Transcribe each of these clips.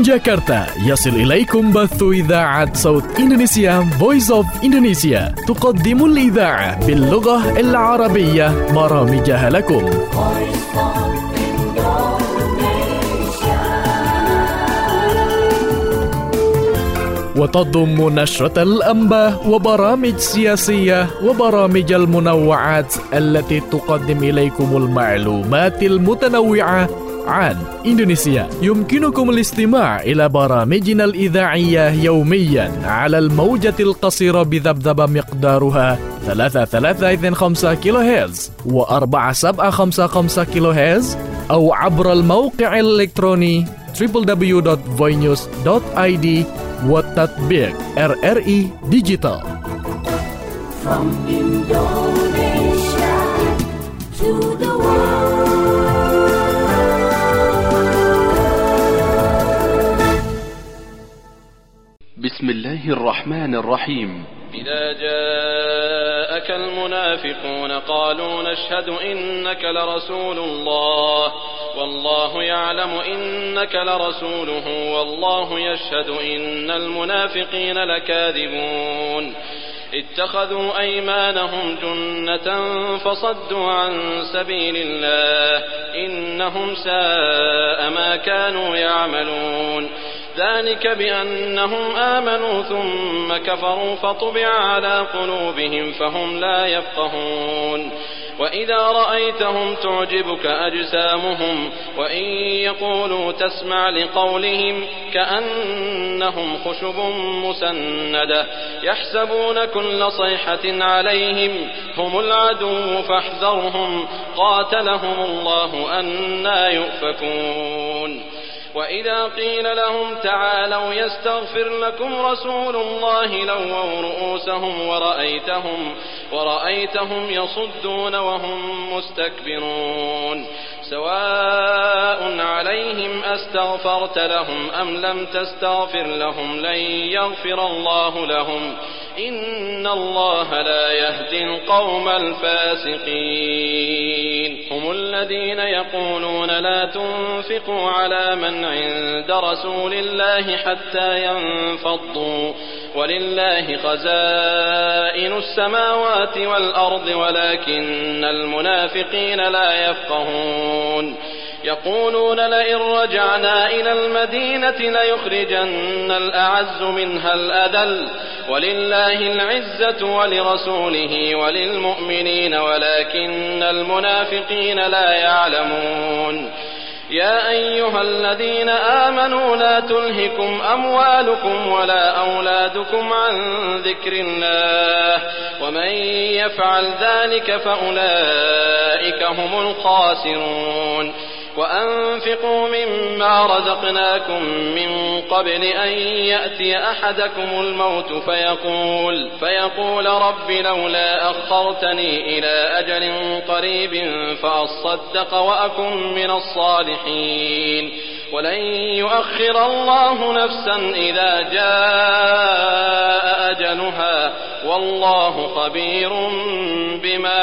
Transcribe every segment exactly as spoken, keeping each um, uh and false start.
جاكرتا يصل إليكم بث إذاعة صوت إندونيسيا Voice of Indonesia تقدم الإذاعة باللغة العربية برامجها لكم. وتضم نشرة الأنباء وبرامج سياسية وبرامج المنوعات التي تقدم إليكم المعلومات المتنوعة عن إندونيسيا. يمكنكم الاستماع إلى برامجنا الإذاعية يوميا على الموجة القصيرة بذبذبة مقدارها ثلاثة ثلاثة اثنين خمسة كيلو هرتز وأربعة سبعة خمسة خمسة كيلو هرتز أو عبر الموقع الإلكتروني دبليو دبليو دبليو دوت voice news دوت آي دي والتطبيق إر إر إي Digital. From Indonesia to the world. بسم الله الرحمن الرحيم. إذا جاءك المنافقون قالوا نشهد إنك لرسول الله والله يعلم إنك لرسوله والله يشهد إن المنافقين لكاذبون اتخذوا أيمانهم جنة فصدوا عن سبيل الله إنهم ساء ما كانوا يعملون ذلك بأنهم آمنوا ثم كفروا فطبع على قلوبهم فهم لا يفقهون وإذا رأيتهم تعجبك أجسامهم وإن يقولوا تسمع لقولهم كأنهم خشب مسندة يحسبون كل صيحة عليهم هم العدو فاحذرهم قاتلهم الله أنى يؤفكون وإذا قيل لهم تعالوا يستغفر لكم رسول الله لووا رؤوسهم ورأيتهم ورأيتهم يصدون وهم مستكبرون سواء عليهم أستغفرت لهم أم لم تستغفر لهم لن يغفر الله لهم إن الله لا يهدي القوم الفاسقين هم الذين يقولون لا تنفقوا على من عند رسول الله حتى ينفضوا ولله خزائن السماوات والأرض ولكن المنافقين لا يفقهون يقولون لئن رجعنا إلى المدينة ليخرجن الأعز منها الأذل ولله العزة ولرسوله وللمؤمنين ولكن المنافقين لا يعلمون يا أيها الذين آمنوا لا تلهكم أموالكم ولا أولادكم عن ذكر الله ومن يفعل ذلك فأولئك هم الخاسرون وأنفقوا مما رزقناكم من قبل أن يأتي أحدكم الموت فيقول فيقول رب لولا أخرتني إلى أجل قريب فأصدق وأكن من الصالحين ولن يؤخر الله نفسا إذا جاء أجلها والله خبير بما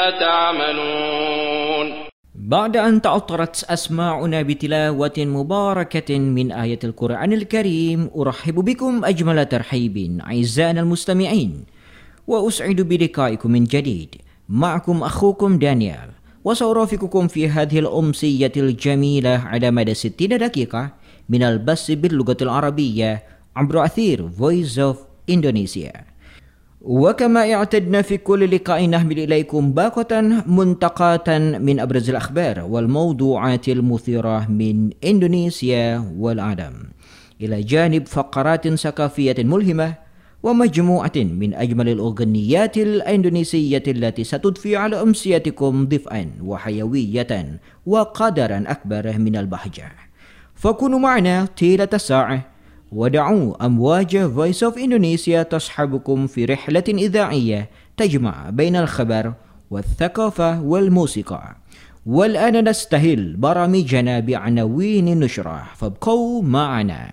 تعملون. بعد أن تعطرت أسماعنا بتلاوة مباركة من آية القرآن الكريم أرحب بكم أجمل ترحيب أعزائنا المستمعين وأسعد بلقائكم من جديد. معكم أخوكم دانيال وسأرافقكم في هذه الأمسية الجميلة على مدى ستين دقيقة من البث باللغة العربية عبر أثير Voice of Indonesia. وكما اعتدنا في كل لقاء نحمل إليكم باقة منتقاة من أبرز الأخبار والموضوعات المثيرة من إندونيسيا والعالم إلى جانب فقرات ثقافية ملهمة ومجموعة من أجمل الأغنيات الإندونيسية التي ستضفي على أمسيتكم دفئا وحيوية وقدرا أكبر من البهجة. فكونوا معنا طيلة الساعة ودعوا أمواج Voice of Indonesia تصحبكم في رحلة إذاعية تجمع بين الخبر والثقافة والموسيقى. والآن نستهل برامجنا بعناوين النشرة فابقوا معنا.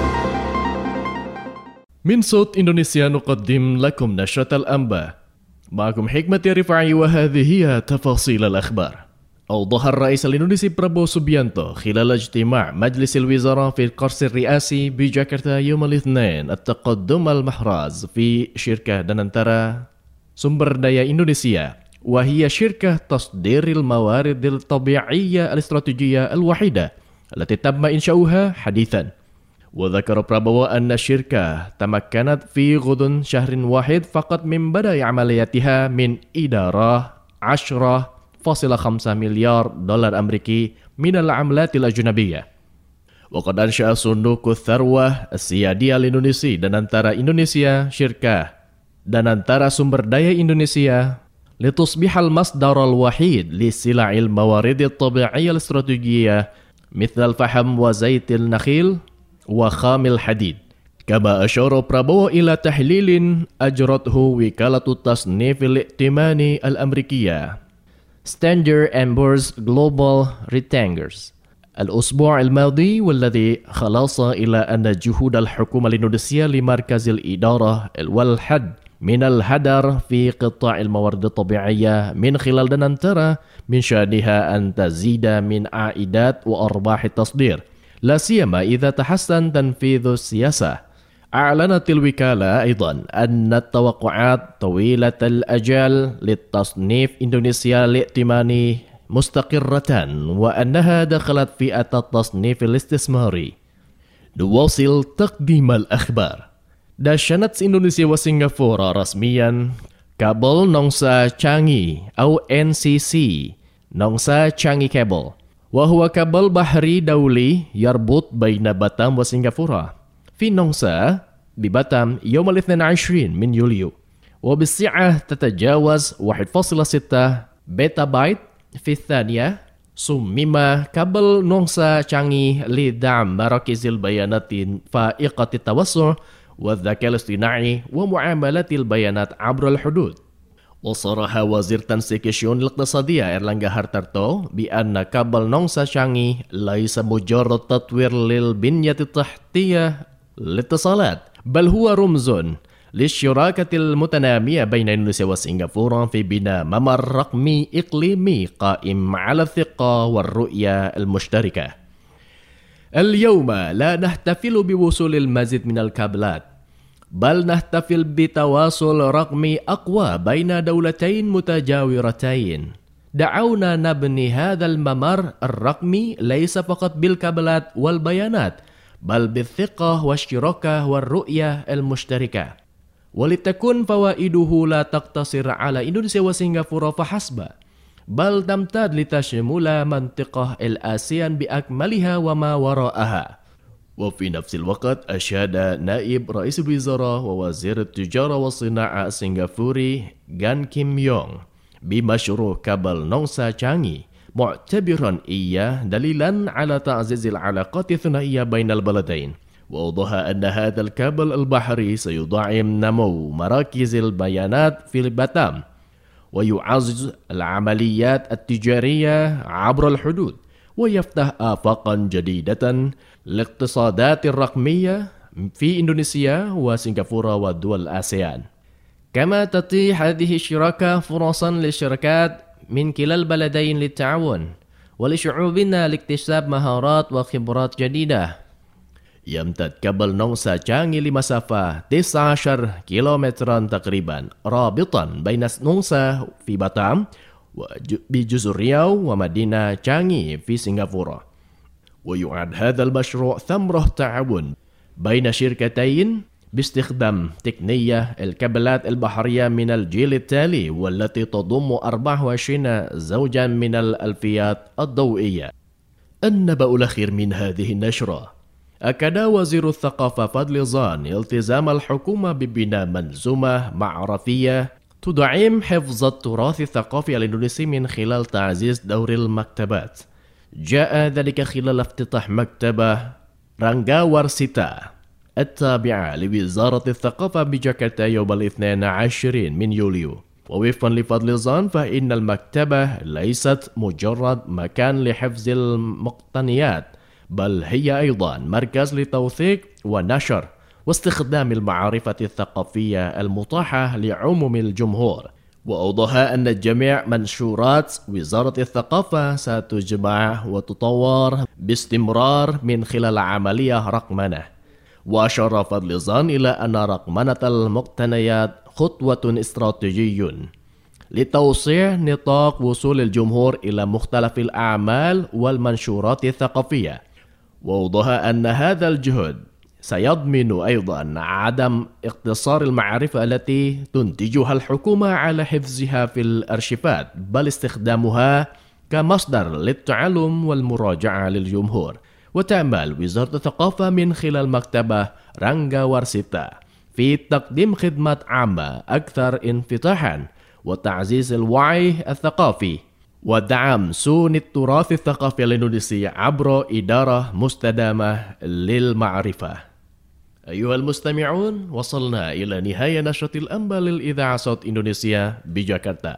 من صوت إندونيسيا نقدم لكم نشرة الأنباء. معكم حكمة رفاعي وهذه هي تفاصيل الأخبار. أوضح الرئيس الإندونيسي برابو سوبيانتو خلال اجتماع مجلس الوزراء في القرص الرئاسي بجاكرتا يوم الاثنين التقدم المحراز في شركة دانانتارا سumber daya إندونيسيا، وهي شركة تصدير الموارد الطبيعية الاستراتيجية الوحيدة التي تم إنشاؤها حديثا. وذكر برابو أن الشركة تمكنت في غضون شهر واحد فقط من بدء عملياتها من إدارة عشرة فاصلة خمسة مليار دولار أمريكي من العملات الأجنبية. وقد أنشأ صندوق الثروة السيادية الإندونيسي دانانتارا إندونيسيا شركة دانانتارا sumber daya إندونيسيا لتصبح المصدر الوحيد لسلع الموارد الطبيعية الاستراتيجية مثل الفحم وزيت النخيل وخام الحديد. كما أشار برابو إلى تحليل أجرته وكالة التصنيف الائتماني الأمريكية Standard and Poor's Global Ratings الأسبوع الماضي، والذي خلص إلى أن جهود الحكومة الإندونيسية لمركز الإدارة والحد من الهدر في قطاع الموارد الطبيعية من خلال دانانتارا من شأنها أن تزيد من عائدات وأرباح التصدير، لا سيما إذا تحسن تنفيذ السياسة. أعلنت الوكالة أيضا أن التوقعات طويلة الأجل للتصنيف إندونيسيا الائتماني مستقرة، وأنها دخلت فئة التصنيف الاستثماري. نواصل تقديم الأخبار. دشنت إندونيسيا وسنغافورة رسميا كابل نونسا تشانغي أو إن سي سي نونسا تشانغي كابل، وهو كابل بحري دولي يربط بين باتام وسنغافورة في نونسا بباتام يوم الاثنين عشرين من يوليو، وبالسعة تتجاوز واحد فاصلة ستة بيتا بايت في الثانية. صمم كابل نونسا تشانغي لدعم مراكز البيانات فائقة التوسع والذكاء الاصطناعي ومعاملات البيانات عبر الحدود. وصرح وزير تنسيق الشؤون الاقتصادية إيرلانغا هارتارتو بأن كابل نونسا تشانغي ليس مجرد تطوير للبنية التحتية للاتصالات، بل هو رمز للشراكة المتنامية بين إندونيسيا وسنغافورة في بناء ممر رقمي إقليمي قائم على الثقة والرؤية المشتركة. اليوم لا نحتفل بوصول المزيد من الكابلات، بل نحتفل بتواصل رقمي أقوى بين دولتين متجاورتين. دعونا نبني هذا الممر الرقمي ليس فقط بالكابلات والبيانات، بل بالثقة والشراكة والرؤية المشتركة، ولتكن فوائده لا تقتصر على إندونيسيا وسنغافورة فحسب، بل تمتد لتشمل منطقة الآسيان بأكملها وما وراءها. وفي نفس الوقت أشاد نائب رئيس الوزراء ووزير التجارة والصناعة السنغافوري غان كيم يونغ بمشروع كابل نونسا تشانغي، معتبرا إياه دليلا على تعزيز العلاقات الثنائية بين البلدين. وأوضح أن هذا الكابل البحري سيدعم نمو مراكز البيانات في باتام ويعزز العمليات التجارية عبر الحدود، ويفتح آفاقا جديدة للاقتصادات الرقمية في إندونيسيا وسنغافورة ودول آسيان. كما تتيح هذه الشراكة فرصا للشركات من كلا البلدين للتعاون ولشعوبنا لاكتساب مهارات وخبرات جديدة. يمتد كابل نونسا تشانغي لمسافة تسعة عشر كيلومترا تقريبا، رابطا بين نونسا في باتام بجزر رياو ومدينة تشانغي في سنغافورة. ويعد هذا المشروع ثمرة تعاون بين شركتين باستخدام تقنية الكابلات البحرية من الجيل التالي، والتي تضم أربعة وعشرين زوجا من الألفيات الضوئية. النبأ الأخير من هذه النشرة: أكد وزير الثقافة فضل زان التزام الحكومة ببناء منظومة معرفية تدعم حفظ التراث الثقافي الإندونيسي من خلال تعزيز دور المكتبات. جاء ذلك خلال افتتاح مكتبة رانغا وارسيتا التابعة لوزارة الثقافة بجاكرتا يوم الاثنين عشرين من يوليو. ووفقا لفضل زان فإن المكتبة ليست مجرد مكان لحفظ المقتنيات، بل هي أيضا مركز لتوثيق ونشر واستخدام المعرفة الثقافية المتاحة لعموم الجمهور. وأوضح أن جميع منشورات وزارة الثقافة ستجمع وتطور باستمرار من خلال عملية رقمنة. وأشار فضلزان إلى أن رقمنة المقتنيات خطوة استراتيجية لتوسيع نطاق وصول الجمهور إلى مختلف الأعمال والمنشورات الثقافية. وأوضح أن هذا الجهد سيضمن أيضا عدم اقتصار المعرفة التي تنتجها الحكومة على حفظها في الأرشيفات، بل استخدامها كمصدر للتعلم والمراجعة للجمهور. وتعمل وزارة الثقافة من خلال مكتبة رانجا وارسيتا في تقديم خدمات عامة أكثر انفتاحا وتعزيز الوعي الثقافي ودعم سون التراث الثقافي الإندونيسي عبر إدارة مستدامة للمعرفة. أيها المستمعون، وصلنا إلى نهاية نشرة الأنباء للإذاعة صوت إندونيسيا بجاكرتا.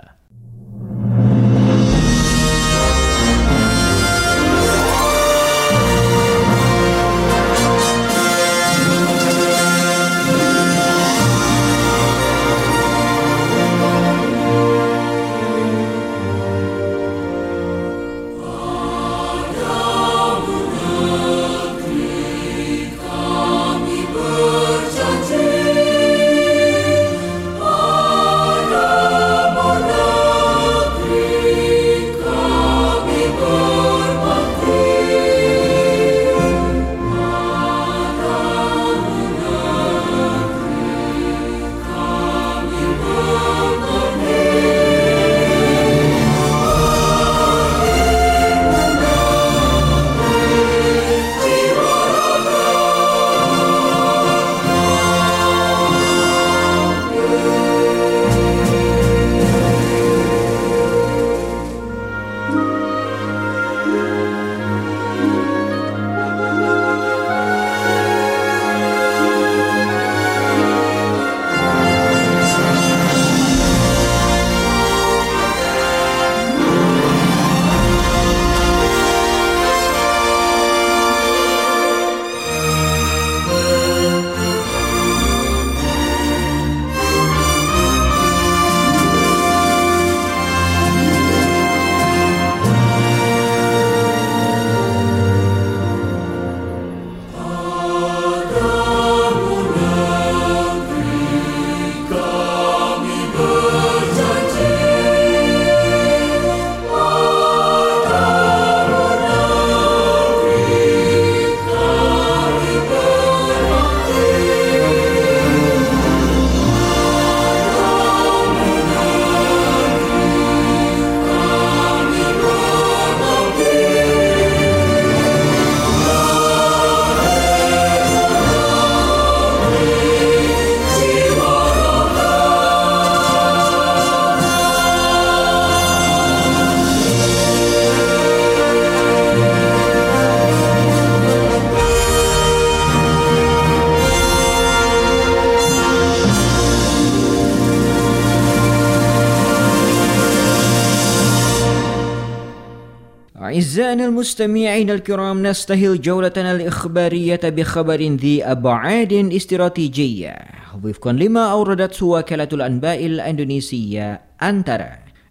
أعزائنا المستمعين الكرام، نستهل جولتنا الإخبارية بخبر ذي أبعاد استراتيجية وفقا لما أوردته وكالة الأنباء الإندونيسية أنترا.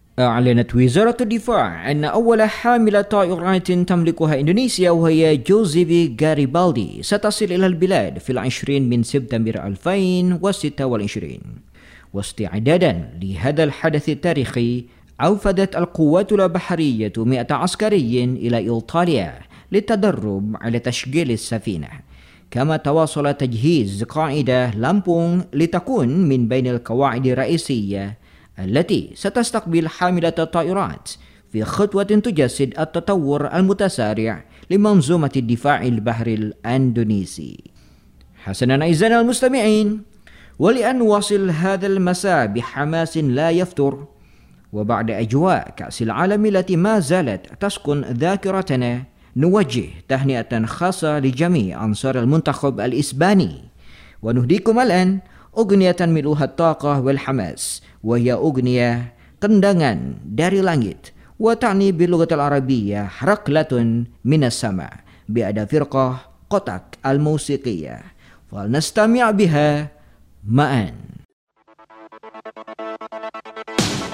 أعلنت وزارة الدفاع أن أول حاملة طائرات تملكها إندونيسيا وهي جوزيفي غاريبالدي ستصل إلى البلاد في العشرين من سبتمبر ألفين وستة وعشرين. واستعدادا لهذا الحدث التاريخي، أوفدت القوات البحرية مئة عسكري إلى إيطاليا للتدرب على تشغيل السفينة. كما تواصل تجهيز قاعدة لامبونغ لتكون من بين القواعد الرئيسية التي ستستقبل حاملة الطائرات في خطوة تجسد التطور المتسارع لمنظومة الدفاع البحري الأندونيسي. حسنا أعزائنا المستمعين، ولأن نواصل هذا المساء بحماس لا يفتر وبعد أجواء كأس العالم التي ما زالت تسكن ذاكرتنا، نوجه تهنئة خاصة لجميع أنصار المنتخب الإسباني، ونهديكم الآن أغنية ملؤها الطاقة والحماس، وهي أغنية Kendangan dari Langit، وتعني باللغة العربية ركلة من السماء، بأداء فرقة قطك الموسيقية، فلنستمع بها معا.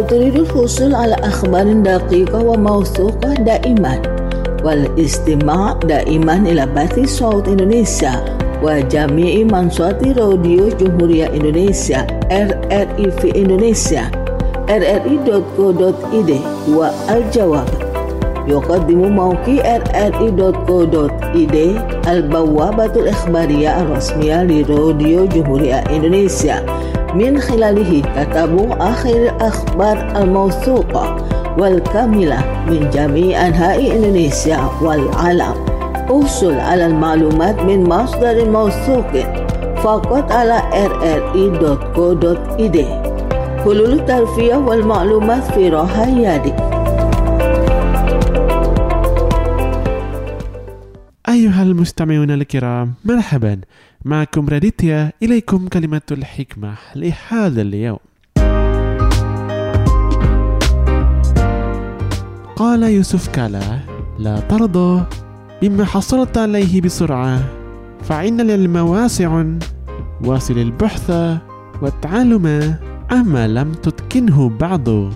وتريد الحصول على أخبار دقيقة وموثوقة دائما والاستماع دائما إلى بث صوت إندونيسيا وجميع منصات راديو جمهورية إندونيسيا R R I في إندونيسيا R R I دوت co دوت I D والجواب. يقدم موقع R R I دوت co دوت I D البوابة الإخبارية الرسمية لراديو جمهورية إندونيسيا، من خلاله تتابع آخر الأخبار الموثوقة والكاملة من جميع أنحاء إندونيسيا والعالم. احصل على المعلومات من مصدر موثوق فقط على R R I دوت co دوت I D. حلول الترفيه والمعلومات في راحة يدك. أيها المستمعون الكرام، مرحبا، معكم راديتيا. إليكم كلمة الحكمة لهذا اليوم. قال يوسف كالا: لا ترضى بما حصلت عليه بسرعة، فإن العلم واسع، واصل البحث والتعلم أما لم تتقنه بعد.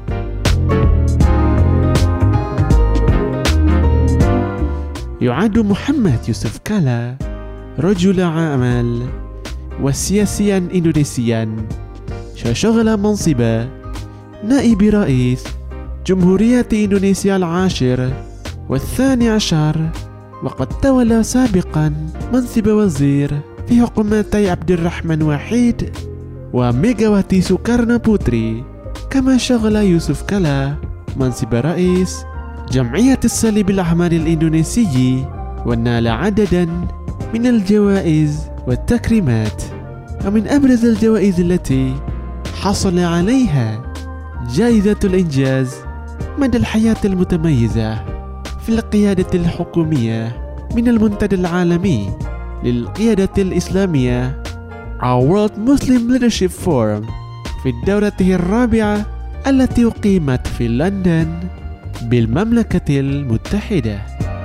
يعد محمد يوسف كالا رجل أعمال وسياسيا إندونيسيا، شغل منصب نائب رئيس جمهورية إندونيسيا العاشر والثاني عشر، وقد تولى سابقا منصب وزير في حكومتي عبد الرحمن وحيد وميغاواتي سوكارنو بوتري. كما شغل يوسف كالا منصب رئيس جمعية الصليب الأحمر الإندونيسي، ونال عددا من الجوائز والتكريمات. ومن أبرز الجوائز التي حصل عليها جائزة الإنجاز مدى الحياة المتميزة في القيادة الحكومية من المنتدى العالمي للقيادة الإسلامية World Muslim Leadership Forum في دورته الرابعة التي أقيمت في لندن بالمملكة المتحدة.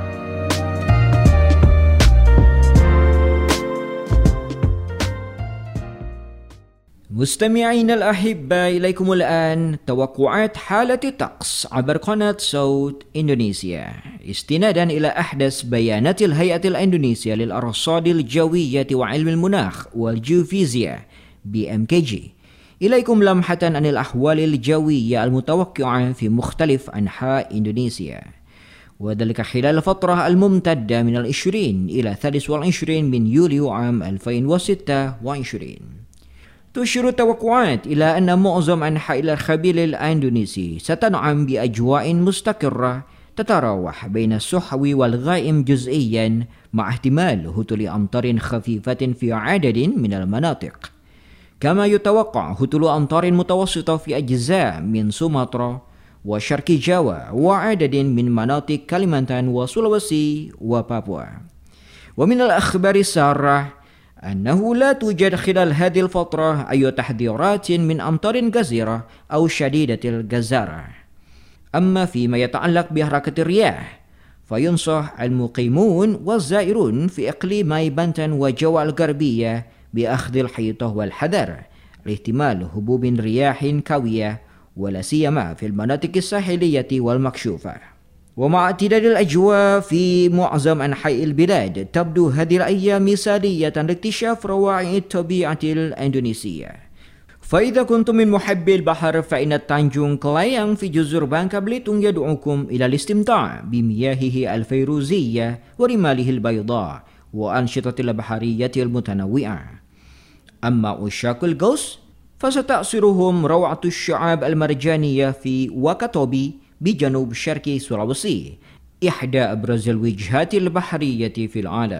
مستمعين الأحباء، إليكم الآن توقعات حالة الطقس عبر قناة صوت إندونيسيا استنادا إلى أحدث بيانات الهيئة الإندونيسية للأرصاد الجوية وعلم المناخ والجيوفيزياء بي إم كي جي. إليكم لمحة عن الأحوال الجوية المتوقعة في مختلف أنحاء إندونيسيا، وذلك خلال الفترة الممتدة من العشرين إلى الثالث والعشرين من يوليو عام ألفين وستة وعشرين. تشير التوقعات إلى أن معظم أنحاء الخليج الإندونيسي ستنعم بأجواء مستقرة تتراوح بين السحو والغائم جزئيا، مع احتمال هطول أمطار خفيفة في عدد من المناطق. كما يتوقع هطول أمطار متوسطة في أجزاء من سومطرة وشرق جاوا وعدد من مناطق كاليمانتان وسولويسي وبابوا. ومن الأخبار السارة أنه لا توجد خلال هذه الفترة أي تحذيرات من أمطار غزيرة أو شديدة الغزارة. أما فيما يتعلق بحركة الرياح، فينصح المقيمون والزائرون في إقليمي بنتن وجوا الغربية بأخذ الحيطة والحذر لاحتمال هبوب رياح قوية، ولا سيما في المناطق الساحلية والمكشوفة. ومع اعتدال الأجواء في معظم أنحاء البلاد، تبدو هذه الأيام مثالية لاكتشاف روائع الطبيعة الإندونيسية. فإذا كنتم من محبي البحر، فإن تانجون كلايang في جزر بانكا بليتونغ يدعوكم إلى الاستمتاع بمياهه الفيروزية ورماله البيضاء وأنشطة البحرية المتنوعة. أما عشاق الغوص فستأسرهم روعة الشعاب المرجانية في واكاتوبي بجنوب شرق سولويسي، إحدى أبرز الوجهات البحرية في العالم.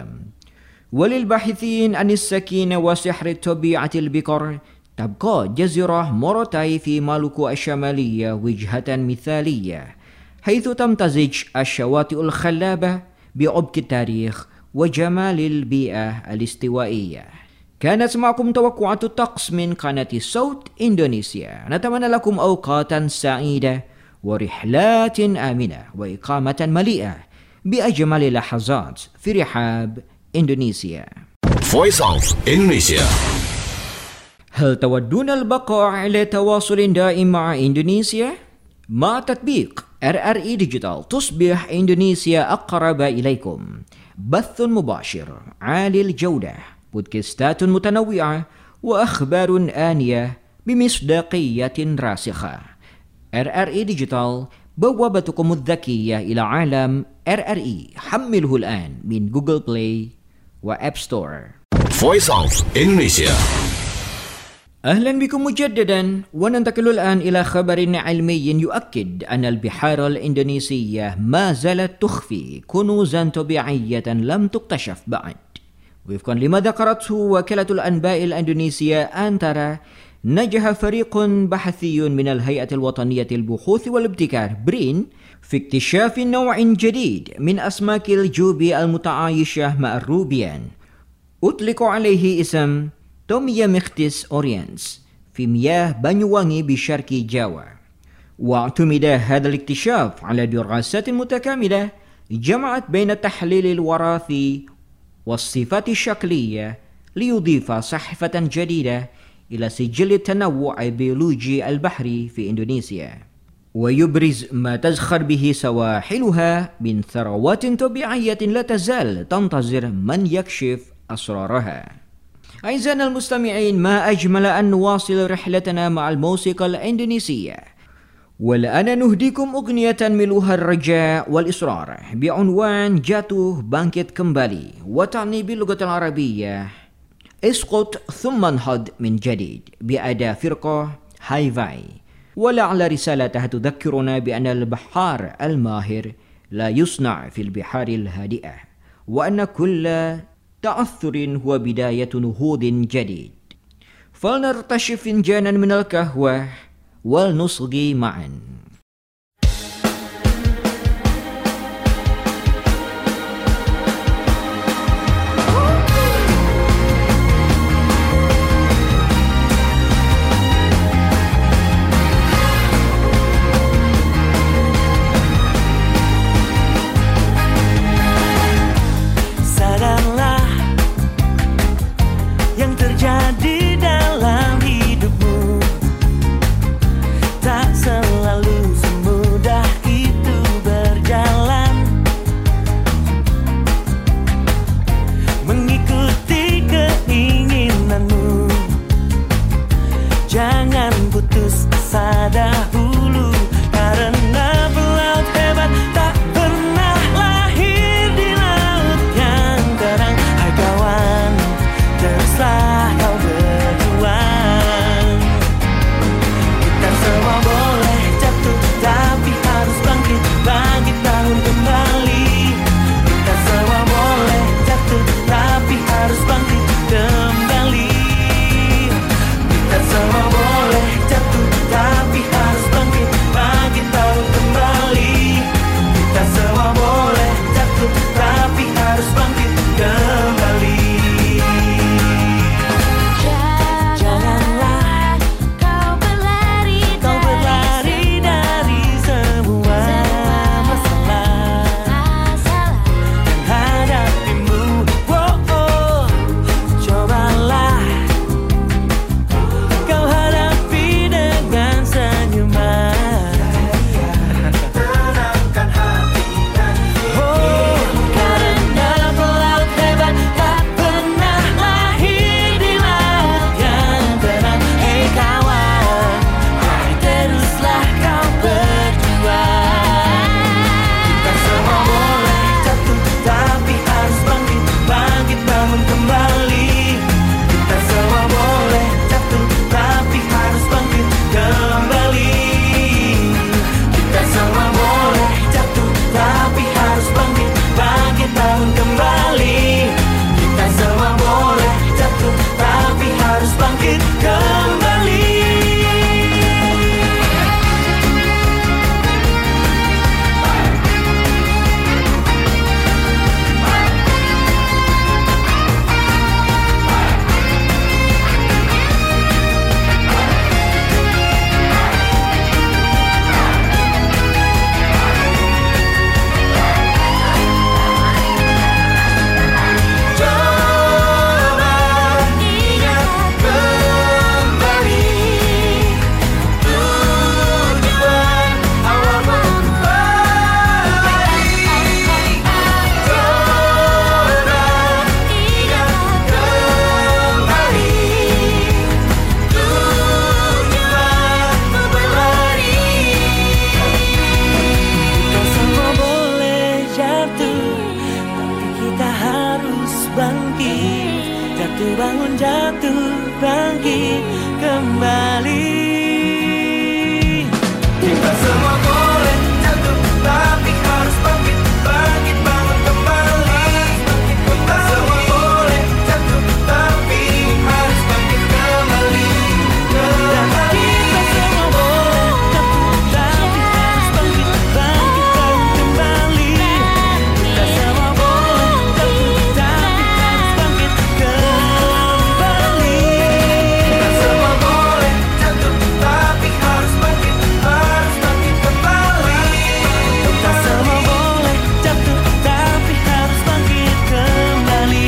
وللباحثين عن السكينة وسحر الطبيعة البقر، تبقى جزيرة موروتاي في مالوكو الشمالية وجهة مثالية، حيث تمتزج الشواطئ الخلابة بعمق التاريخ وجمال البيئة الاستوائية. كانت معكم توقعات الطقس من قناة صوت إندونيسيا. نتمنى لكم أوقاتا سعيدة ورحلات آمنة وإقامة مليئة بأجمل لحظات في رحاب إندونيسيا. Voice of Indonesia. هل تودون البقاء على تواصل دائم مع إندونيسيا؟ مع تطبيق آر آر إي ديجيتال تصبح إندونيسيا أقرب إليكم. بث مباشر عالي الجودة، بودكاستات متنوعة، وأخبار آنية بمصداقية راسخة. آر آر إي ديجيتال، بوابتكم الذكية إلى عالم آر آر إي. حمله الآن من جوجل بلاي وآب ستور. Voice of Indonesia. أهلا بكم مجددا، وننتقل الآن إلى خبر علمي يؤكد أن البحار الإندونيسية ما زالت تخفي كنوزا طبيعية لم تكتشف بعد. وفقا لما ذكرته وكالة الأنباء الإندونيسية أنتارا، نجح فريق بحثي من الهيئة الوطنية للبحوث والابتكار برين في اكتشاف نوع جديد من أسماك الجوبي المتعايشة مع الروبيان، أطلق عليه اسم تومياميختيس أورينس في مياه بانيوانgi بشرق جاوا. واعتمد هذا الاكتشاف على دراسات متكاملة جمعت بين التحليل الوراثي والصفات الشكلية ليضيف صحيفة جديدة إلى سجل التنوع البيولوجي البحري في إندونيسيا، ويبرز ما تزخر به سواحلها من ثروات طبيعية لا تزال تنتظر من يكشف أسرارها. أعزائنا المستمعين، ما أجمل أن نواصل رحلتنا مع الموسيقى الإندونيسية، والآن نهديكم أغنية ملوها الرجاء والإصرار بعنوان جاتوه بانكت كمبالي، وتعني باللغة العربية اسقط ثم انهض من جديد، بأداء فرقة هاي فاي. ولعل رسالتها تذكرنا بأن البحار الماهر لا يصنع في البحار الهادئة، وأن كل تعثر هو بداية نهوض جديد. فلنرتشف فنجانا من القهوة ولنصغي معا. Jadi dalam hidupmu tak selalu Jatuh bangun, jatuh bangkit kembali. Kita semua boleh jatuh, tapi harus bangkit, bangkit bangun kembali. Kita semua boleh jatuh, tapi harus bangkit kembali. Kita semua boleh jatuh, tapi harus bangkit, bangkit bangun kembali. Kita semua boleh jatuh, tapi harus bangkit kembali. Kita semua boleh jatuh, tapi harus bangkit, harus bangkit kembali. Kita semua boleh jatuh, tapi harus bangkit kembali.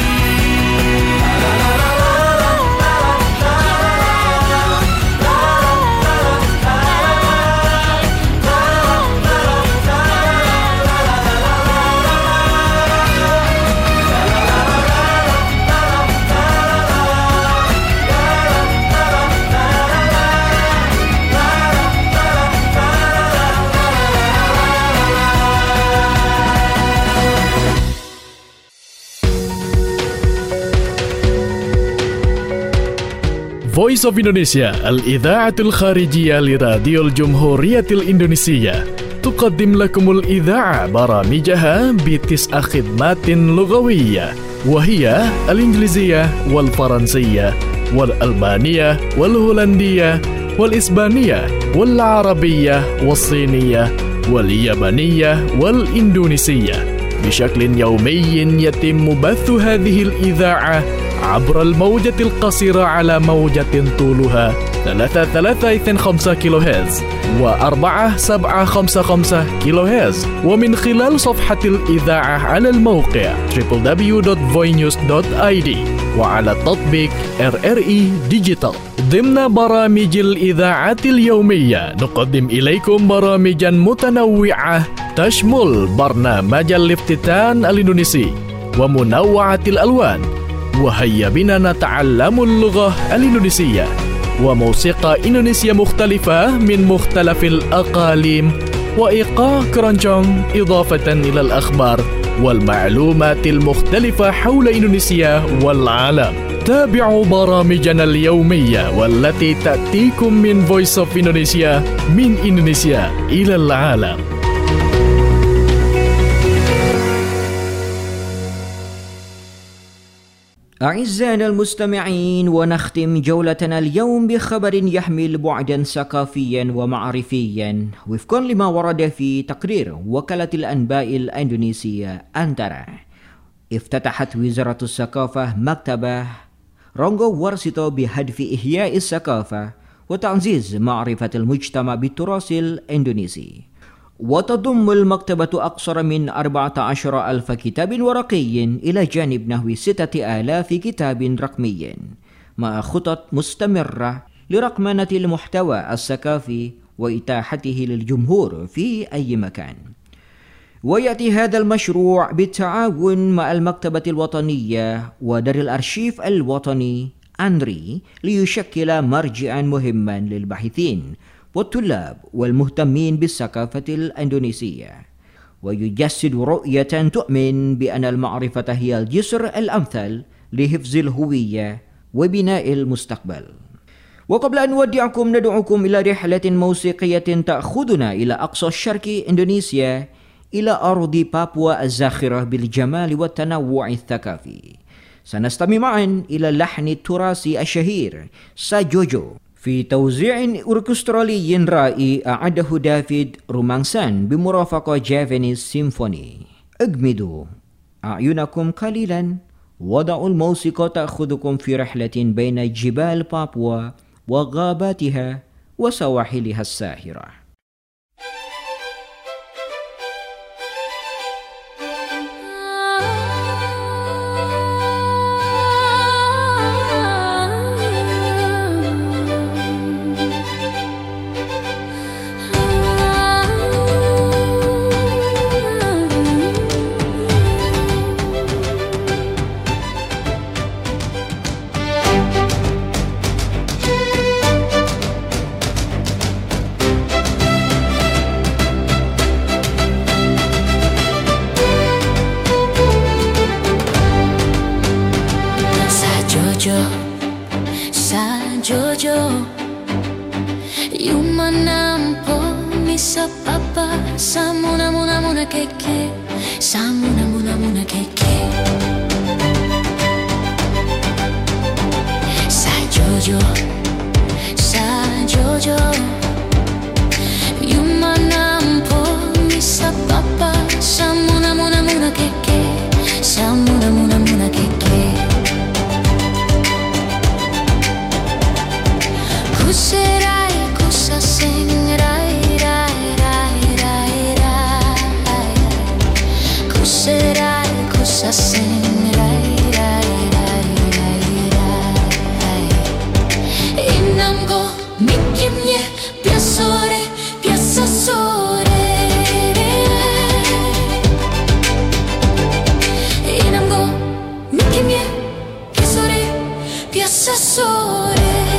Voice of Indonesia الإذاعة الخارجية لراديو الجمهورية الإندونيسية تقدم لكم الإذاعة برامجها بتسع خدمات لغوية، وهي الإنجليزية والفرنسية والألبانية والهولندية والإسبانية والعربية والصينية واليابانية والإندونيسية. بشكل يومي يتم بث هذه الإذاعة عبر الموجة القصيرة على موجة طولها ثلاثة ثلاثة اثنين خمسة كيلو هرتز وأربعة سبعة خمسة خمسة كيلو هرتز، ومن خلال صفحة الإذاعة على الموقع دبليو دبليو دبليو دوت فوي نيوز دوت آي دي وعلى تطبيق آر آر إي ديجيتال. ضمن برامج الإذاعة اليومية نقدم إليكم برامجا متنوعة تشمل برنامج الافتتان الإندونيسي ومنوعة الألوان، وهيا بنا نتعلم اللغة الإندونيسية، وموسيقى إندونيسية مختلفة من مختلف الأقاليم، وإيقاع كرانشونغ، إضافة إلى الأخبار والمعلومات المختلفة حول إندونيسيا والعالم. تابعوا برامجنا اليومية والتي تأتيكم من Voice of Indonesia من إندونيسيا إلى العالم. أعزائنا المستمعين، ونختم جولتنا اليوم بخبر يحمل بعدا ثقافيا ومعرفيا وفقا لما ورد في تقرير وكالة الأنباء الإندونيسية أنترا. افتتحت وزارة الثقافة مكتبة رونغو وارسيتو بهدف إحياء الثقافة وتعزيز معرفة المجتمع بالتراث الإندونيسي، وتضم المكتبة أكثر من أربعة عشر ألف كتاب ورقي إلى جانب نحو ستة آلاف كتاب رقمي، مع خطط مستمرة لرقمنة المحتوى الثقافي وإتاحته للجمهور في أي مكان. ويأتي هذا المشروع بالتعاون مع المكتبة الوطنية ودار الأرشيف الوطني أنري ليشكل مرجعا مهما للباحثين والطلاب والمهتمين بالثقافة الإندونيسية، ويجسد رؤية تؤمن بأن المعرفة هي الجسر الأمثل لحفظ الهوية وبناء المستقبل. وقبل أن نودعكم ندعوكم إلى رحلة موسيقية تأخذنا إلى أقصى شرق إندونيسيا، إلى أرض بابوا الزاخرة بالجمال والتنوع الثقافي. سنستمع معا إلى اللحن التراثي الشهير ساجوجو في توزيع أوركسترالي رائع أعده دافيد رومانسان بمرافقة جافانيز سيمفوني. اجمدوا أعينكم قليلا، وضعوا الموسيقى تأخذكم في رحلة بين جبال بابوا وغاباتها وسواحلها الساحرة. Jojo, Yuma nampo misa papa, samuna muna muna keke, samuna muna muna keke. Sa Jojo, sa Jojo, Yuma nampo misa papa, samuna muna muna keke, samuna muna muna keke. Kuserai kusasing rai rai rai rai rai. Kuserai kusasing rai rai rai rai rai. Inam go mikimye piasore piasasore. Inam go mikimye piasore piasasore.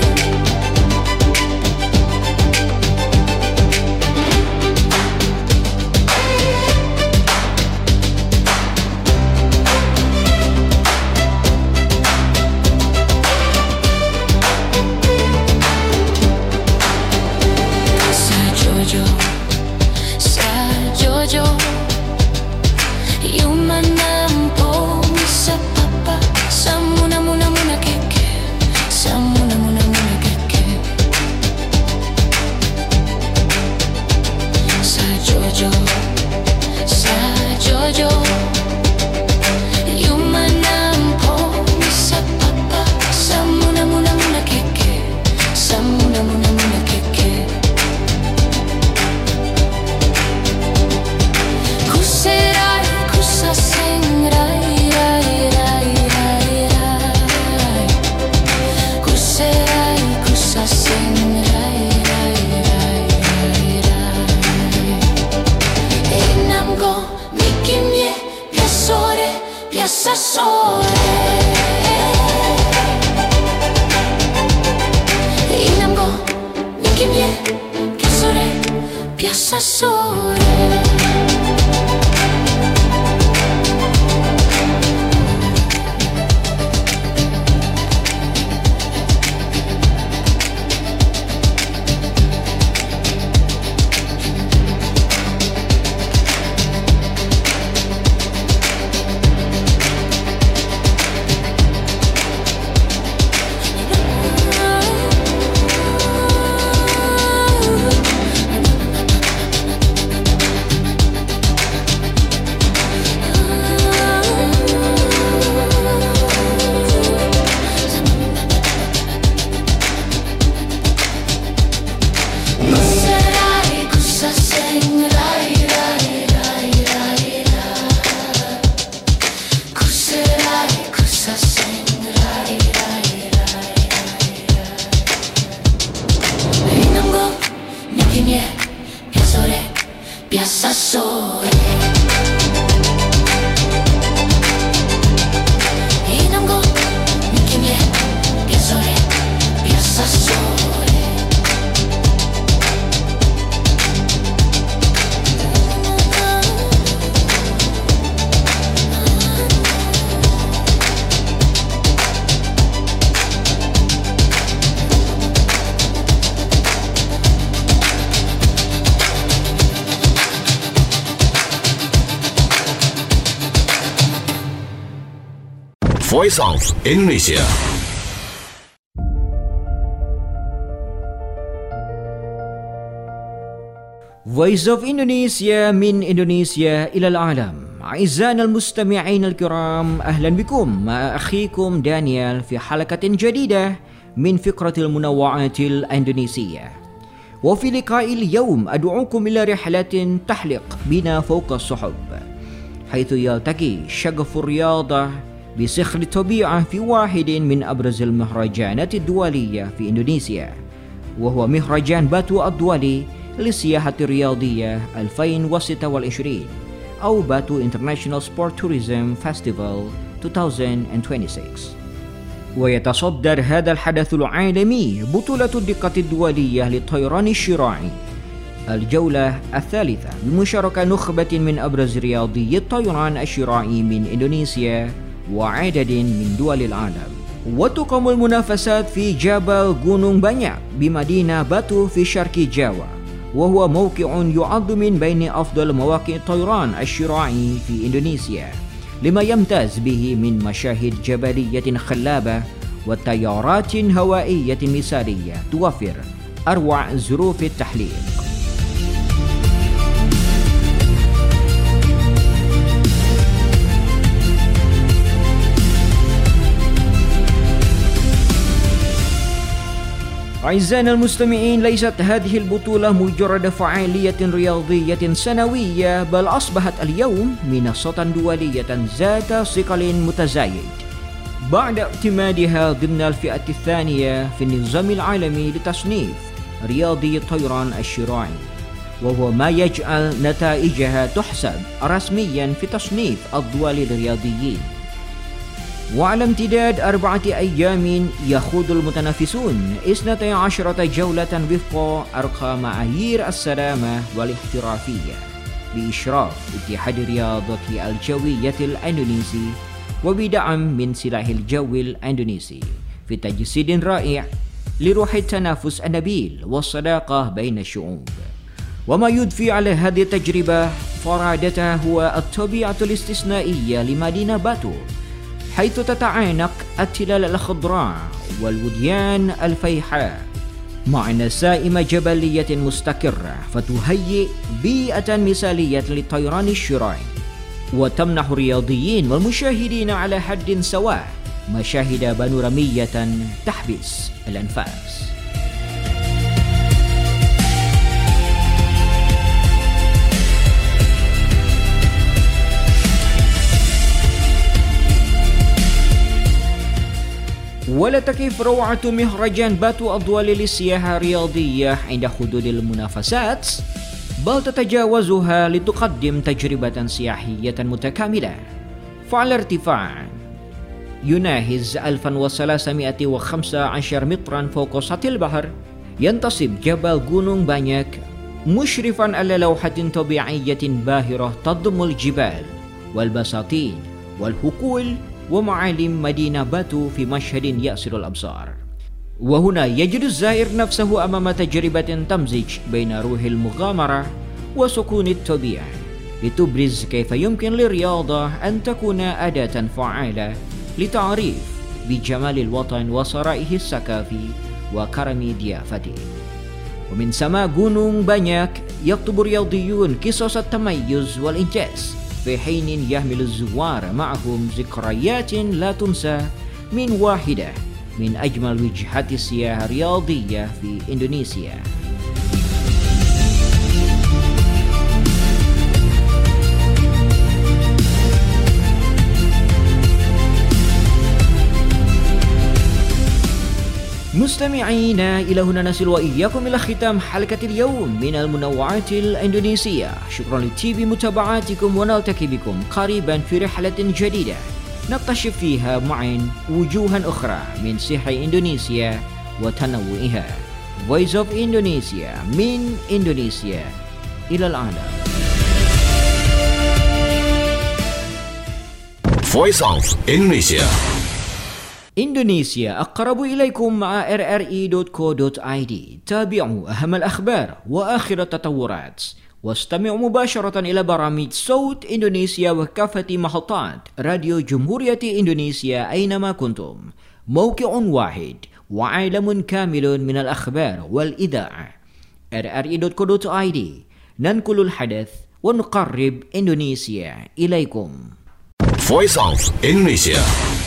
Voice of Indonesia. Voice of Indonesia من إندونيسيا إلى العالم. أعزائنا المستمعين الكرام، أهلا بكم مع أخيكم دانيال في حلقة جديدة من فقرة المنوعات الإندونيسية. وفي لقاء اليوم أدعوكم إلى رحلة تحلق بنا فوق السحب، حيث يلتقي شغف الرياضة بصخر الطبيعة في واحد من أبرز المهرجانات الدولية في إندونيسيا، وهو مهرجان باتو الدولي للسياحة الرياضية ألفين وستة وعشرين أو باتو International Sport Tourism Festival ألفين وستة وعشرين. ويتصدر هذا الحدث العالمي بطولة الدقة الدولية للطيران الشراعي، الجولة الثالثة بمشاركة نخبة من أبرز رياضي الطيران الشراعي من إندونيسيا وعدد من دول العالم. وتقام المنافسات في جبل Gunung Banyak بمدينة باتو في شرق جاوا، وهو موقع يعد من بين أفضل مواقع الطيران الشراعي في إندونيسيا، لما يمتاز به من مشاهد جبلية خلابة وتيارات هوائية مثالية توفر أروع ظروف التحليق. أعزائنا المستمعين، ليست هذه البطولة مجرد فعالية رياضية سنوية، بل أصبحت اليوم منصة دولية ذات ثقل متزايد بعد اعتمادها ضمن الفئة الثانية في النظام العالمي لتصنيف رياضي الطيران الشراعي، وهو ما يجعل نتائجها تحسب رسميا في تصنيف الدول الرياضيين. وعلى امتداد أربعة أيام يخوض المتنافسون اثنتي عشرة جولة وفق أرقى معايير السلامة والاحترافية بإشراف اتحاد الرياضة الجوية الإندونيسي وبدعم من سلاح الجو الإندونيسي، في تجسيد رائع لروح التنافس النبيل والصداقة بين الشعوب. وما يضفي على هذه التجربة فرادتها هو الطبيعة الاستثنائية لمدينة باتو، حيث تتعانق التلال الخضراء والوديان الفيحاء مع نسائم جبلية مستقرة، فتهيئ بيئة مثالية للطيران الشراعي، وتمنح الرياضيين والمشاهدين على حد سواء مشاهد بانورامية تحبس الأنفاس. ولا تكيف روعة مهرجان باتو الدول للسياحة الرياضية عند حدود المنافسات، بل تتجاوزها لتقدم تجربة سياحية متكاملة. فعلى ارتفاع يناهز ألف وثلاثمائة وخمسة عشر مترا فوق سطح البحر، ينتصب جبل Gunung Banyak مشرفا على لوحة طبيعية باهرة تضم الجبال والبساتين والحقول ومعالم مدينة باتو في مشهد يأسر الأبصار. وهنا يجد الزائر نفسه أمام تجربة تمزج بين روح المغامرة وسكون الطبيعة، لتبرز كيف يمكن للرياضة أن تكون أداة فعالة لتعريف بجمال الوطن وثرائه الثقافي وكرم ضيافته. ومن سماء Gunung Banyak يكتب الرياضيون قصص التميز والإنجاز، في حين يحمل الزوار معهم ذكريات لا تنسى من واحدة من أجمل وجهات السياحة الرياضية في إندونيسيا. مستمعينا، إلى هنا نصل وإياكم إلى ختام حلقة اليوم من المنوعات الإندونيسية. شكرا لطيب متابعاتكم، ونلتقي بكم قريبا في رحلة جديدة نكتشف فيها معا وجوها أخرى من سحر إندونيسيا وتنوعها. Voice of Indonesia من إندونيسيا إلى العالم. Voice of Indonesia. إندونيسيا أقرب إليكم مع إر إر إي دوت كو دوت آي دي. تابعوا أهم الأخبار وآخر التطورات، واستمعوا مباشرة إلى برامج صوت إندونيسيا وكافة محطات راديو جمهورية إندونيسيا أينما كنتم. موقع واحد وعالم كامل من الأخبار والإذاعة. إر إر إي دوت كو دوت آي دي، ننقل الحدث ونقرب إندونيسيا إليكم. Voice of Indonesia.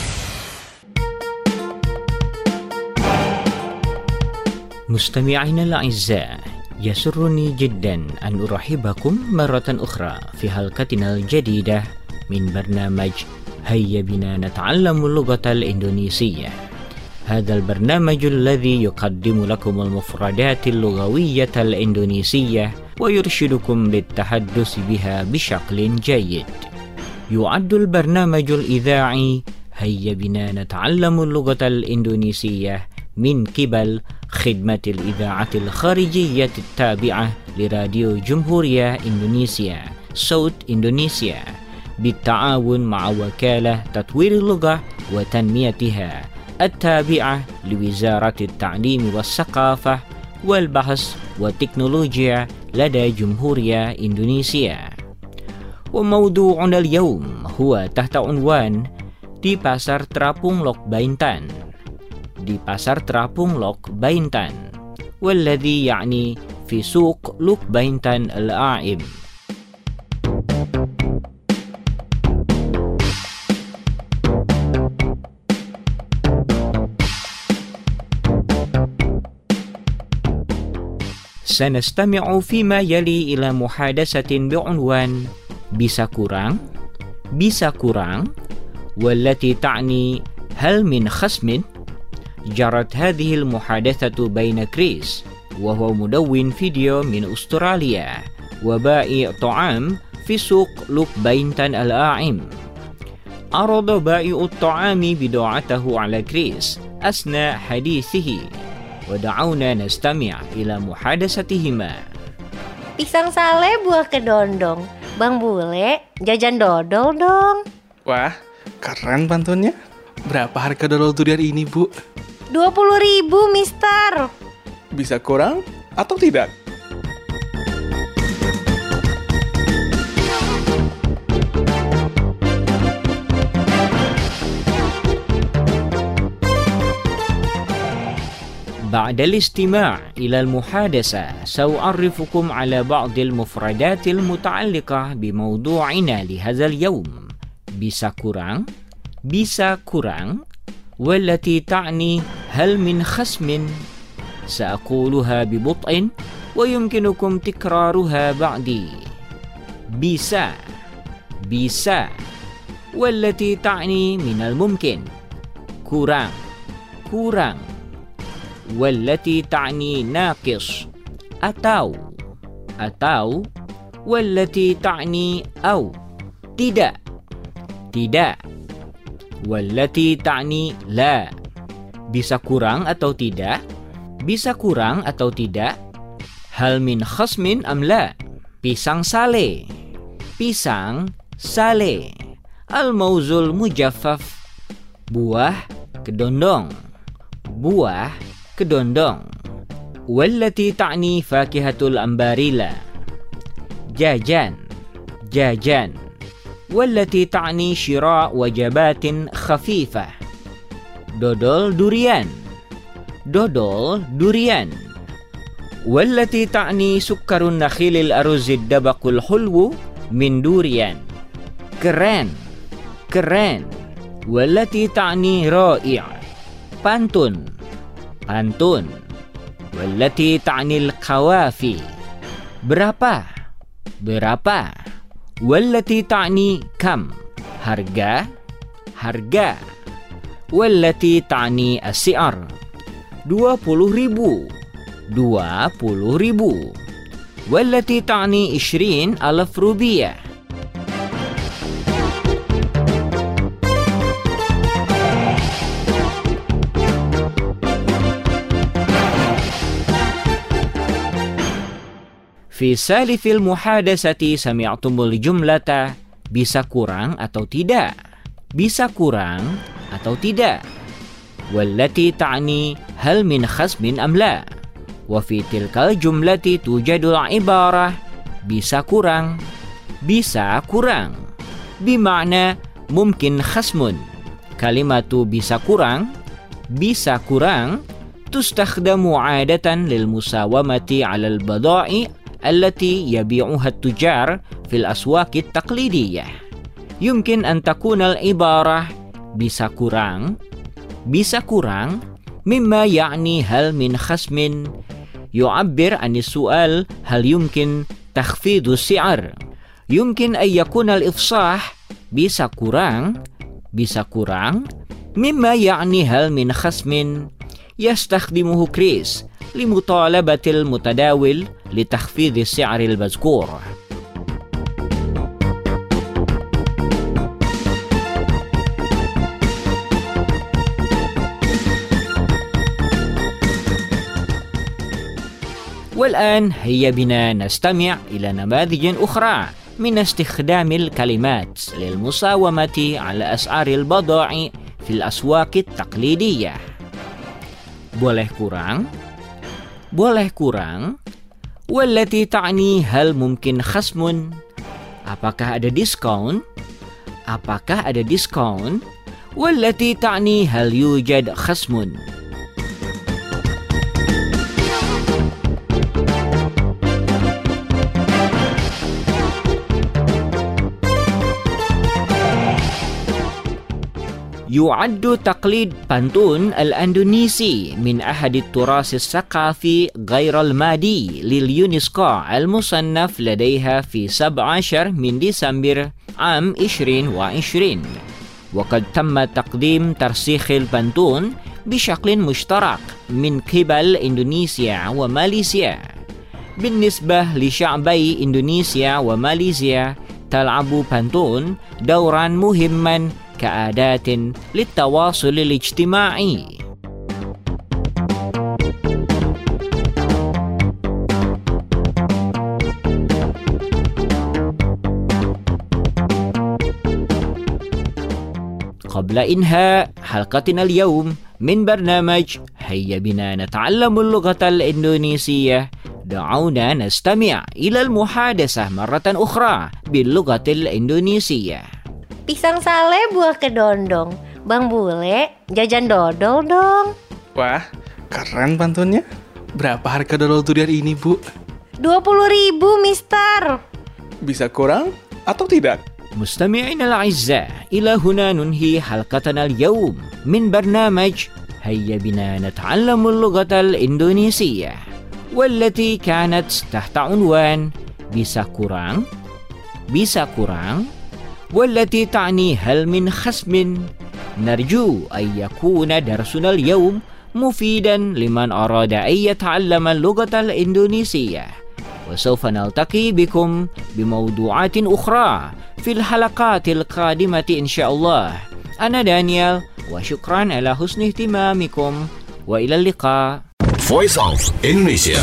مستمعينا الأعزاء، يسرني جدا أن أرحبكم مرة أخرى في حلقتنا الجديدة من برنامج هيا بنا نتعلم اللغة الإندونيسية. هذا البرنامج الذي يقدم لكم المفردات اللغوية الإندونيسية ويرشدكم للتحدث بها بشكل جيد. يعد البرنامج الإذاعي هيا بنا نتعلم اللغة الإندونيسية من قبل خدمة الإذاعة الخارجية التابعة لراديو جمهورية إندونيسيا صوت إندونيسيا، بالتعاون مع وكالة تطوير اللغة وتنميتها التابعة لوزارة التعليم والثقافة والبحث والتكنولوجيا لدى جمهورية إندونيسيا. وموضوعنا اليوم هو تحت عنوان di Pasar Terapung Lok Baintan. di Pasar Terapung Lok Baintan والذي يعني في سوق لوك باينتان الأعم. سنستمع فيما يلي إلى محادثة بعنوان bisa kurang, bisa kurang والتي تعني هل من خصم. جرت هذه المحادثة بين كريس وهو مدون فيديو من أستراليا وبائع طعام في سوق لوك باينتان الأعم. عرض بائع الطعام بضاعته على كريس أثناء حديثه ودعونا نستمع إلى محادثتهما. Pisang sale buah kedondong. Bang Bule, jajan dodol dong. Wah, keren pantunnya. Berapa harga dodol durian ini, Bu? dua puluh ribu, mister. Bisa kurang atau tidak? بعد الاستماع إلى المحادثة سأعرفكم على بعض المفردات المتعلقة بموضوعنا لهذا اليوم. bisa kurang, bisa kurang والتي تعني هل من خصم. سأقولها ببطء ويمكنكم تكرارها بعدي. bisa, bisa والتي تعني من الممكن. kurang, kurang والتي تعني ناقص atau atau والتي تعني أو tidak tidak والتي تعني لا. bisa kurang atau tidak, bisa kurang atau tidak. هل من خصم أم لا. pisang sale, pisang sale. الموز المجفف buah kedondong, buah kedondong. والتي تعني فاكهة الأمباريلا. jajan, jajan والتي تعني شراء وجبات خفيفة. dodol durian, dodol durian والتي تعني سكر النخيل الأرز الدبق الحلو من دوريان. keren, keren والتي تعني رائع. pantun, pantun والتي تعني القوافي. berapa, berapa والتي تعني كم. harga, harga والتي تعني السعر. dua puluh ribu, dua puluh ribu والتي تعني عشرين ألف روبية. في ثالث المحادثة سمعتم الجملة bisa kurang atau tidak. bisa kurang atau tidak والتي تعني هل من خصم أم لا. وفي تلك الجملة توجد العبارة bisa kurang, bisa kurang بمعنى ممكن خصم. كلمة bisa kurang, bisa kurang تستخدم عادة للمساومة على البضائع التي يبيعها التجار في الأسواق التقليدية. يمكن أن تكون العبارة bisa kurang, bisa kurang مما يعني هل من خصم يعبر عن السؤال هل يمكن تخفيض السعر. يمكن أن يكون الإفصاح bisa kurang, bisa kurang مما يعني هل من خصم يستخدمه كريس لمطالبة المتداول لتخفيض السعر المذكور. والآن هيا بنا نستمع إلى نماذج أخرى من استخدام الكلمات للمساومة على أسعار البضائع fil aswaqit taqlidiyah. Boleh kurang? Boleh kurang? Wallati ta'ni hal mungkin khasmun? Apakah ada diskon? Apakah ada diskon? Wallati ta'ni hal yujad khasmun? يعد تقليد pantun الأندونيسي من أحد التراث الثقافي غير المادي لليونسكو المصنف لديها في سبعة عشر من ديسمبر عام عشرين وعشرين، وقد تم تقديم ترسيخ البنتون بشكل مشترك من قبل إندونيسيا وماليزيا. بالنسبة لشعبي إندونيسيا وماليزيا تلعب بنتون دورا مهما كأداة للتواصل الاجتماعي. قبل إنهاء حلقتنا اليوم من برنامج هيا بنا نتعلم اللغة الإندونيسية، دعونا نستمع إلى المحادثة مرة أخرى باللغة الإندونيسية. Pisang sale buah kedondong. Bang Bule, jajan dodol dong. Wah, keren pantunnya. Berapa harga dodol durian ini, Bu? dua puluh ribu, mister. Bisa kurang atau tidak? مستمعينا الأعزاء، إلى هنا ننهي حلقتنا اليوم من برنامج هيا بنا نتعلم اللغة الإندونيسية، والتي كانت تحت عنوان bisa kurang bisa kurang والتي تعني هل من خصم. نرجو أن يكون درسنا اليوم مفيدا لمن أراد أن يتعلم اللغة الإندونيسية، وسوف نلتقي بكم بموضوعات أخرى في الحلقات القادمة إن شاء الله. أنا دانيال، وشكرا على حسن اهتمامكم، وإلى اللقاء. Voice of Indonesia.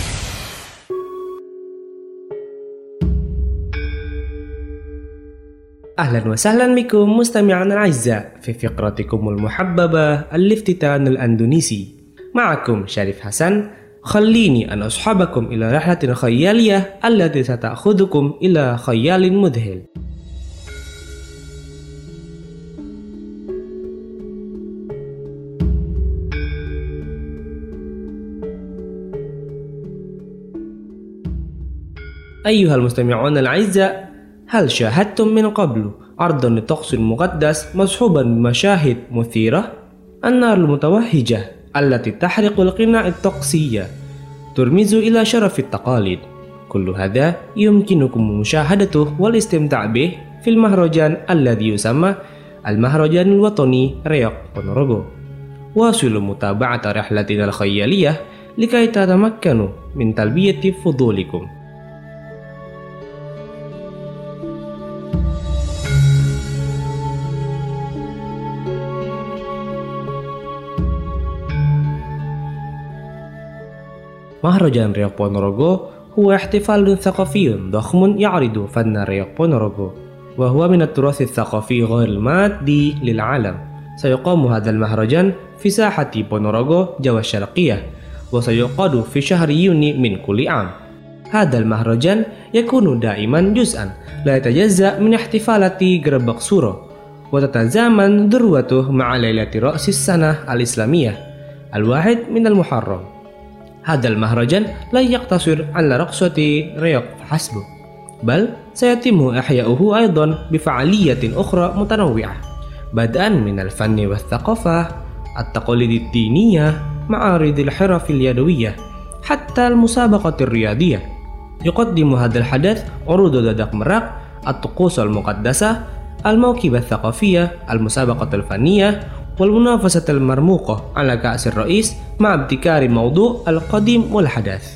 أهلا وسهلا بكم مستمعينا الأعزاء في فقرتكم المحببة الافتتان الأندونيسي. معكم شريف حسن. خليني أن أصحبكم إلى رحلة خيالية التي ستأخذكم إلى خيال مذهل. أيها المستمعون الأعزاء، هل شاهدتم من قبل عرضا للطقس المقدس مصحوبا بمشاهد مثيرة؟ النار المتوهجة التي تحرق القناع الطقسية ترمز إلى شرف التقاليد. كل هذا يمكنكم مشاهدته والاستمتاع به في المهرجان الذي يسمى المهرجان الوطني ريوق بونوروغو. واصلوا متابعة رحلتنا الخيالية لكي تتمكنوا من تلبية فضولكم. مهرجان ريوق بونوروغو هو احتفال ثقافي ضخم يعرض فن ريوق بونوروغو، وهو من التراث الثقافي غير المادي للعالم. سيقام هذا المهرجان في ساحة بونوروغو جوا الشرقية، وسيقاد في شهر يونيو من كل عام. هذا المهرجان يكون دائما جزءا لا يتجزأ من احتفالات جربق سورو، وتتزامن ذروته مع ليلة رأس السنة الإسلامية الواحد من المحرم. هذا المهرجان لا يقتصر على رقصة ريوق فحسب، بل سيتم إحياؤه أيضا بفعالية أخرى متنوعة، بدءا من الفن والثقافة، التقاليد الدينية، معارض الحرف اليدوية، حتى المسابقة الرياضية. يقدم هذا الحدث عروض ددق مراق، الطقوس المقدسة، الموكب الثقافية، المسابقة الفنية، والمنافسة المرموقة على كأس الرئيس مع ابتكار الموضوع القديم والحدث.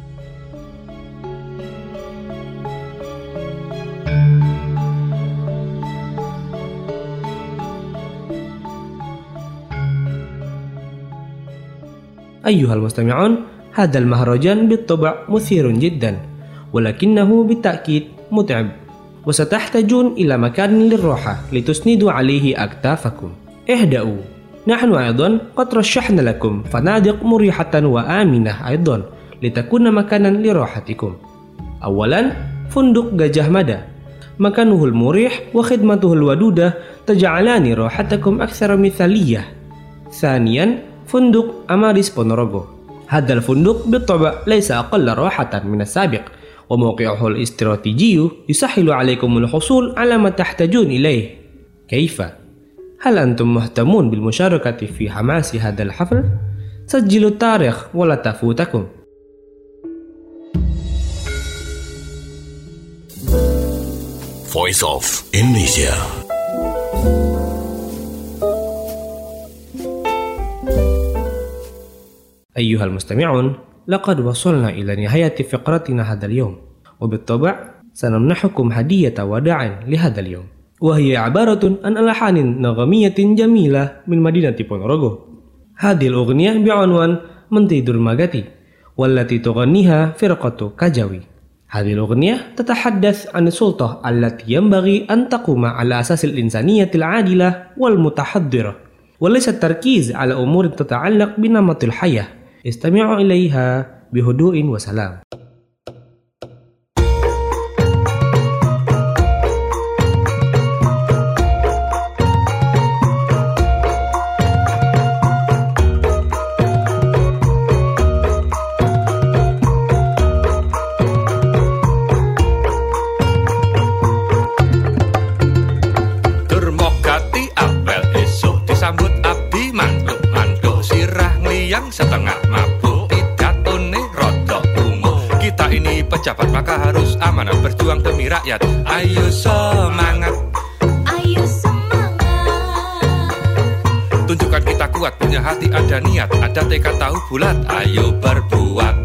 أيها المستمعون، هذا المهرجان بالطبع مثير جدا، ولكنه بالتأكيد متعب، وستحتاجون إلى مكان للراحة لتسندوا عليه أكتافكم. اهدأوا نحن أيضا قد رشحنا لكم فنادق مريحة وآمنة أيضا لتكون مكانا لراحتكم. أولا فندق Gajah Mada، مكانه المريح وخدمته الودودة تجعلان راحتكم أكثر مثالية. ثانيا فندق Amaris Ponorogo، هذا الفندق بالطبع ليس أقل راحة من السابق، وموقعه الاستراتيجي يسهل عليكم الحصول على ما تحتاجون إليه. كيف؟ هل أنتم مهتمون بالمشاركة في حماس هذا الحفل؟ سجلوا التاريخ ولا تفوتكم. Voice of Indonesia. أيها المستمعون، لقد وصلنا إلى نهاية فقرتنا هذا اليوم، وبالطبع سنمنحكم هدية وداع لهذا اليوم، وهي عبارة عن ألحان نغمية جميلة من مدينة بونروغو. هذه الأغنية بعنوان Menteri Durmagati، والتي تغنيها فرقة كاجاوي. هذه الأغنية تتحدث عن السلطة التي ينبغي أن تقوم على أساس الإنسانية العادلة والمتحضرة، وليس التركيز على أمور تتعلق بنمط الحياة. استمعوا إليها بهدوء وسلام. Setengah mabuk, pidatone rodok kumuh. Kita ini pejabat maka harus amanah, berjuang demi rakyat. Ayo semangat, ayo semangat. Tunjukkan kita kuat, punya hati, ada niat, ada tekad, tahu bulat. Ayo berbuat.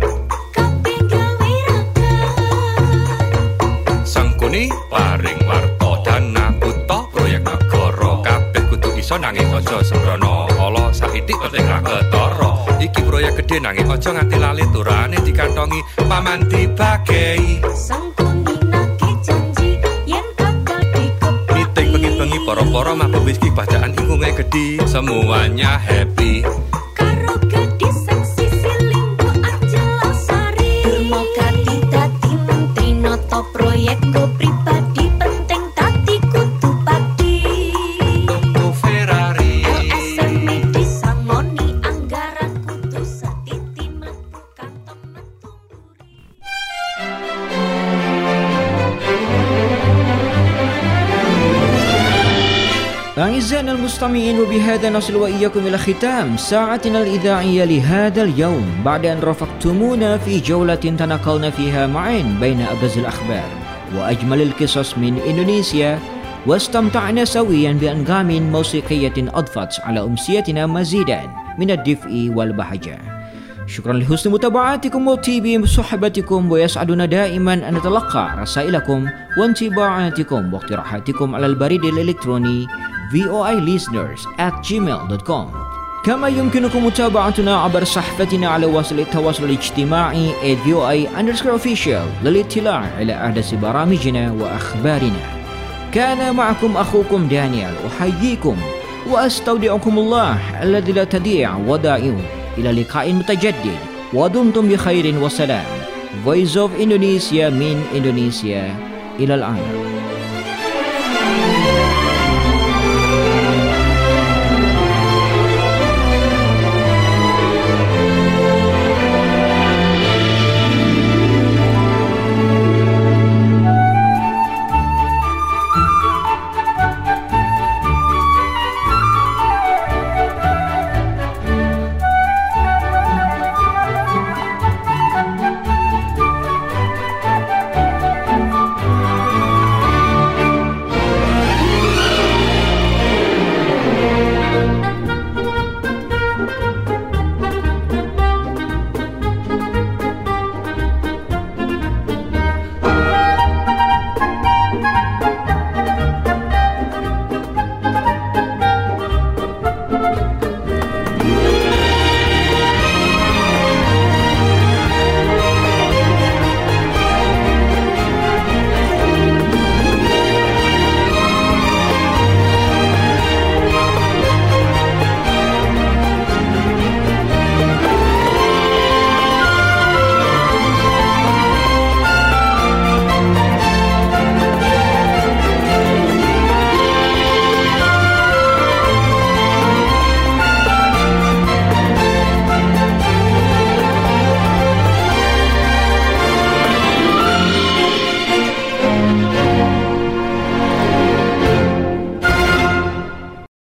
Sangkuni paring warto dana buto proyek negara. Kabeh kudu iso nanging aja sembrono. Ala saiki penting ra ketara. Iki proyek gede nanging aja nganti lali turane dikantongi paman dibagei. Sangkuni nake janji yen bakal dikepahi. Meeting bengi-bengi poro-poro mabuk whisky bacaan ingkunge gede. Semuanya happy. Karo gadis seksi siling Bu Angela Sari. Durmagati dadi menteri noto proyek go pribadi penting dadi kudu padi. Tuku Ferrari. L S M E disangoni anggaran kudu setiti mlebu kantong metu mburi. أعزائنا المستمعين، وبهذا نصل وإياكم إلى ختام ساعتنا الإذاعية لهذا اليوم، بعد أن رافقتمونا في جولة تناقلنا فيها معا بين أبرز الأخبار وأجمل القصص من إندونيسيا، واستمتعنا سويا بأنغام موسيقية أضفت على أمسيتنا مزيدا من الدفء والبهجة. شكرا لحسن متابعتكم وطيب صحبتكم، ويسعدنا دائما أن نتلقى رسائلكم وانطباعاتكم واقتراحاتكم على البريد الإلكتروني في او اي listeners at gmail dot com. كما يمكنكم متابعتنا عبر صفحتنا على وسائل التواصل الاجتماعي at في او اي underscore official للاطلاع على أحدث برامجنا وأخبارنا. كان معكم أخوكم دانيال، أحييكم وأستودعكم الله الذي لا تضيع ودائعه إلى لقاء متجدد، ودمتم بخير وسلام. Voice of Indonesia من إندونيسيا، إلى الآن.